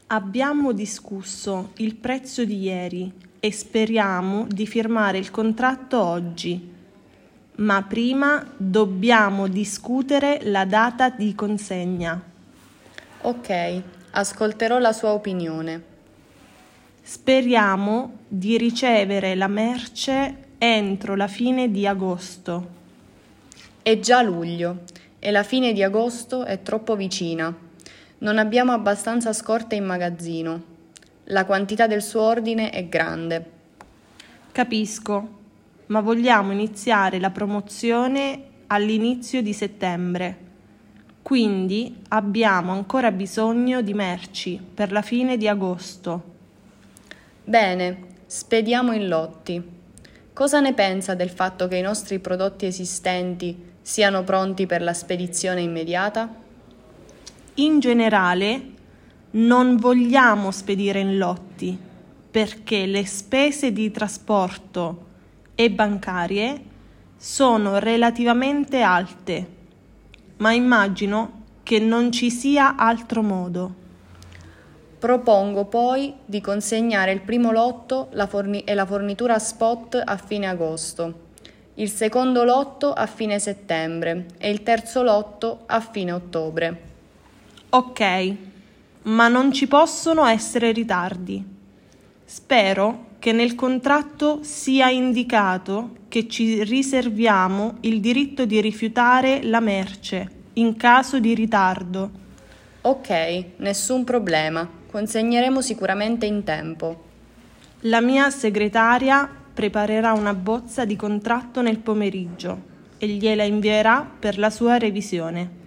Abbiamo discusso il prezzo di ieri e speriamo di firmare il contratto oggi, ma prima dobbiamo discutere la data di consegna. Ok, ascolterò la sua opinione. Speriamo di ricevere la merce entro la fine di agosto. È già luglio e la fine di agosto è troppo vicina. Non abbiamo abbastanza scorte in magazzino. La quantità del suo ordine è grande. Capisco, ma vogliamo iniziare la promozione all'inizio di settembre. Quindi abbiamo ancora bisogno di merci per la fine di agosto. Bene, spediamo in lotti. Cosa ne pensa del fatto che i nostri prodotti esistenti siano pronti per la spedizione immediata? In generale non vogliamo spedire in lotti perché le spese di trasporto e bancarie sono relativamente alte, ma immagino che non ci sia altro modo. Propongo poi di consegnare il primo lotto e la fornitura spot a fine agosto, il secondo lotto a fine settembre e il terzo lotto a fine ottobre. Ok, ma non ci possono essere ritardi. Spero che nel contratto sia indicato che ci riserviamo il diritto di rifiutare la merce in caso di ritardo. Ok, nessun problema, consegneremo sicuramente in tempo. La mia segretaria preparerà una bozza di contratto nel pomeriggio e gliela invierà per la sua revisione.